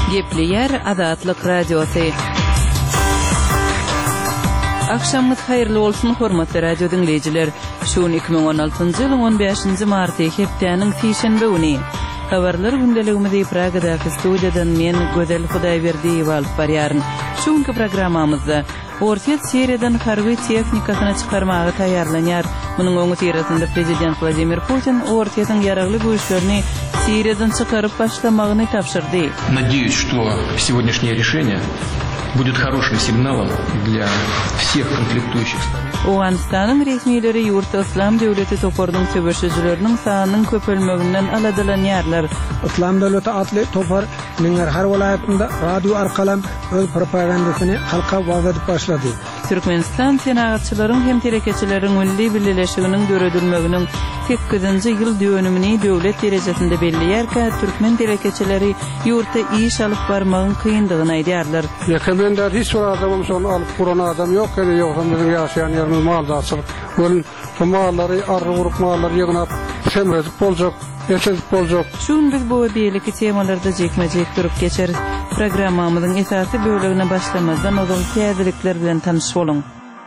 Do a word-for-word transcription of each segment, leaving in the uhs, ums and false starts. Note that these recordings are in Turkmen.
Gepli yer Azatlyk Radiosu. Akşamınız hayırlı olsun hormatly radio dinleyijiler. Şu iki bin on altıncı ýylyň on beşinji marty hepdeniň sişenbe güni. Habarlar gündeligimizi Pragada studiýadan men Gözel Hudaýberdi alyp barýaryn. Şuňky programmamyzda Ortiýat Siriýadan harby tehnikasyny çykarmagy taýýarlanýar. Munyň öňü tirasynda prezident Vladimir Putin Ortiýatyň ýaragly güýçlerini Сириядан чыгарып башламагыны тапшырды. Надеюсь, что сегодняшнее решение будет хорошим сигналом для всех конфликтующих сторон. Owganystanyň resmiýetleri ýurtda Islam döwleti topardyň söwüşçileriniň sanynyň köpelmeginden aladylanýarlar. Islam döwleti atly topar Niňer har welaýatynda radio arkaly öz propagandasyny halka waz edip başlady. Türkmenistan senagatçylaryň hem terekeçileriň milli birleşiginiň döredilmeginiň sekkizinji ýyl dönümini döwlet derejesinde belliýärkä türkmen terekeçileri ýurtda iş alyp barmagyň kyndygyny aýdýarlar. Ýekemende hiç bir adamym şonu alyp kuran adam ýok, ýa ýoksa biziň ýaşaýan ýerimiz maldaçylyk. Ol mallary, arry-uruk mallary ýygnap semredip boljak, ýeşedip boljak. Şuň biz bu beýleki temalarda jekmejek durup geçer. Programmamyzyň esasy bölegine başlamazdan ozal täzelikler bilen tanyşyp boluň.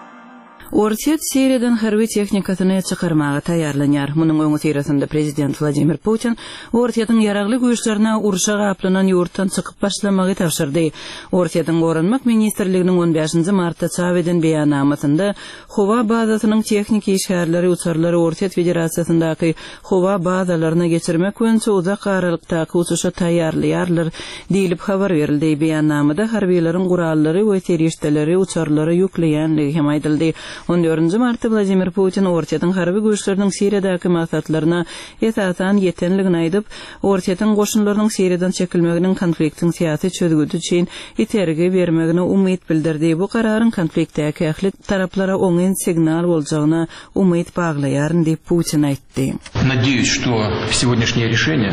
Ortiýat Siriýadan harby tehnikasyny çykarmagy taýýarlanýar. Munyň öňü tirasynda prezident Vladimir Putin Ortiýatyň ýaragly güýçlerine urşa gaplanan ýurtdan çykyp başlamagy tapşyrdy. Ortiýatyň Goranmak ministrliginiň on beşinji martda çap eden beýannamasynda howa bazasynyň tehnik işgärleri uçarlary Ortiýat Federasiýasyndaky howa bazalaryna geçirmek öňçe uzak aralykdaky uçuşa taýýarlaýarlar diýilip habar berildi. Beýannamada harbiýleriň gurallary we terişdeleri uçarlary ýükleýänligi hem aýdyldy. on dördünji martda Vladimir Putin Ortiýatyň harby güýçleriniň Siriýadaky maksatlaryna esasan ýetenligini aýdyp, Ortiýatyň goşunlarynyň Siriýadan çekilmeginiň konfliktiň syýasy çözgüdi üçin itergi bermegine umyt bildirdi. Bu kararyň konfliktdäki ähli taraplara oňyn signal boljagyna umyt baglaýar diýip Putin aýtdy. Надеюсь, что сегодняшнее решение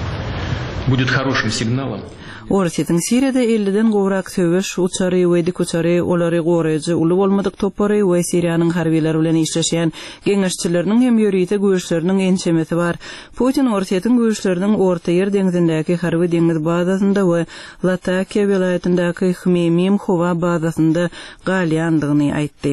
будет хорошим сигналом. Ortiýatyň Siriýada elliden gowrak söwüş uçary we dik uçary olary goraýjy uly bolmadyk topary we Siriýanyň harbiýleri bilen işleşýän geňeşçileriniň hem ýörüýte güýçleriniň ençemesi bar. Putin Ortiýatyň güýçleriniň Orta Ýer deňizindäki harby deňiz bazasynda we Latakiýa welaýatyndaky Hmeymim howa bazasynda galýandygyny aýtdy.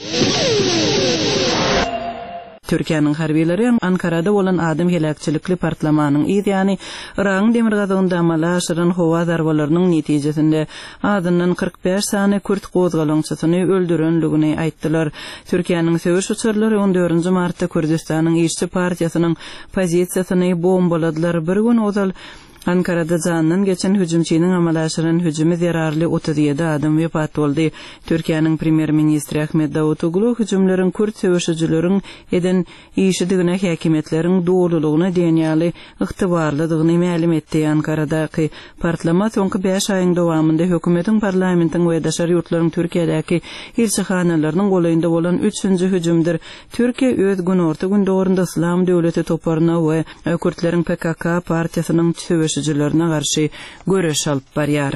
Türkiýanyň harbiýleri Ankarada bolan adam helakçylikli partlamanyň ýa-ni Iran demir gazyňda amala aşyran howa zarbalarynyň netijesinde adyndan kırk beş sany Kürt gozgalançysyny öldürenligini aýtdylar. Türkiýanyň söwüş uçarlary on dördünji martda Kürdistanyň işçi partiýasynyň pozisiýasyny bombaladylar. Bir gün ozal Ankarada janyň geçen hüjümçiniň amalaşyryň hüjümi zerarly otuz ýedi adam wepat boldy. Türkiýanyň premier ministri Ahmet Davutoglu hüjümleriň Kürt söwüşçileriň eden işidigine häkimetleriň dowlulygyny denýäli ygtybarlydygyny ma'lum etdi. Ankaradaky parlament soňky beş aýyň dowamında hökümetiň parlamentiň we daşary ýurtlaryň Türkiýedäki elçihanalarynyň golaýynda bolan üçüncü hüjümdir. Türkiýe öz gün orta gün döwründe Islam döwleti toparyna we Kürtleriň P K K partiýasynyň söwüşçilerine garşy göreş alyp barýar.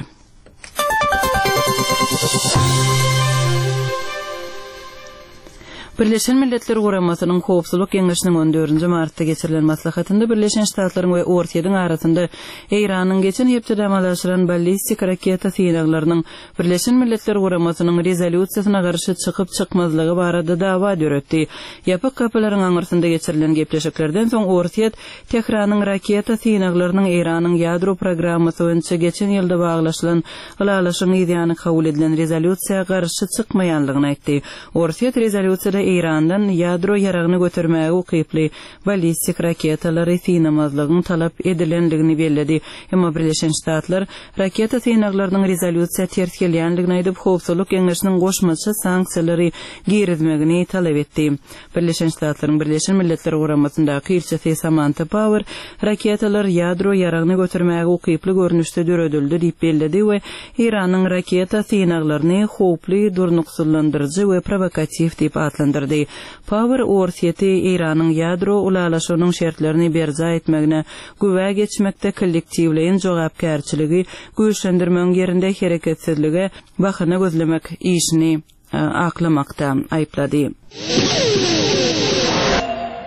Birleşen Milletler Guramasynyň Howpsuzlyk Geňeşiniň on dördünji martda geçirilen maslahatynda Birleşen Ştatlaryň we Ortiýatyň arasynda Iranyň geçen hepde amalaşyran ballistik raketa syýanaglarynyň Birleşen Milletler Guramasynyň rezolýusiýasyna garşy çykyp çykmazlygy barada dawa döretdi. Ýapyk kapylaryň aňyrsynda geçirilen gepleşiklerden soň Ortiýat Tehranyň raketa syýanaglarynyň Iranyň ýadro programmasy boýunça geçen ýylda baglaşylan galalaşyň ýa-ni kabul edilen rezolýusiýaga garşy çykmaýanlygyny aýtdy. Ortiýat rezolýusiýada İrandan ýadro ýaragyny götürmäge ukyply ballistik raketalary syýnamazlygyny talap edilendigini bellädi. Emma Birleşen Ştatlar raketa syýnaglarynyň rezolýusiýa ters gelýänligini aýdyp Howpsuzlyk Geňeşiniň goşmaçy sanksiýalary girizmegini talap etdi. Birleşen Ştatlaryň Birleşen Milletler Guramasyndaky elçisi Samantha Power raketalar ýadro ýaragyny götürmäge ukyply görnüşde döredildi diýip bellädi we Iranyň raketa syýnaglaryny howply, durnuksuzlandyrjy we provokativ diýip atlandy. Power Ortiýaty Iranyň ýadro ulalaşynyň şertlerini berza etmegine güwe geçmekde kollektiwleýin jogapkärçiligi güýçlendirmeň ýerinde hereketsizlige bahana gözlemek işini aklamakda aýplady.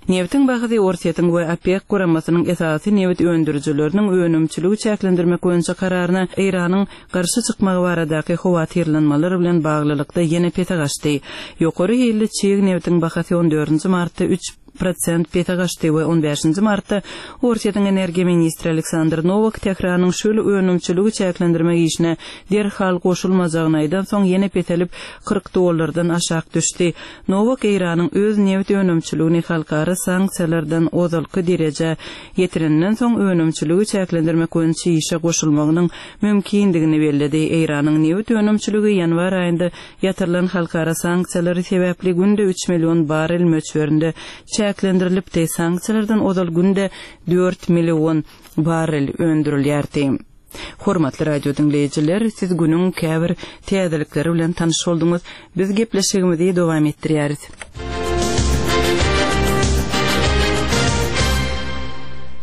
Neftin bahydy ortaýatyň we OPEC guramasynyň esasy neft öndürüjileriniň önümçüligi çäklendirmek boýunça kararyna Iranyň garşy çykmagy baradaky howatyrlanmalary bilen baglylykda ýene pete gaçdy. Ýokary ýylly çyg neftiň bahasy on dördünji martda üç prosent pete gaçdy we on beşinji martda Ortaýatyň energiýa ministri Aleksandr Novak tekrarnyň şöyle önümçüligi çäklendirmek işine derhal goşulmajagyny aýdan soň ýene petelip kırk dollardan aşağı düşdi. Novak Iranyň öz neft önümçüligini halkara sanksiýalardan ozalky derejä ýetirenden soň önümçüligi çäklendirmek boýunça işe goşulmagynyň mümkindigini bellädi. Iranyň neft önümçüligi ýanwar aýynda ýatyrylan halkara sanksiýalary sebäpli günde üç million barrel möçberinde çäklendirilipdi. Sanksiýalardan ozal günde dört million barrel öndürilýärdi. Hormatly radio dinleyijiler, siz günüň käbir täzelikleri bilen tanyş boldyňyz. Biz gepleşigimizi dowam etdirýäris.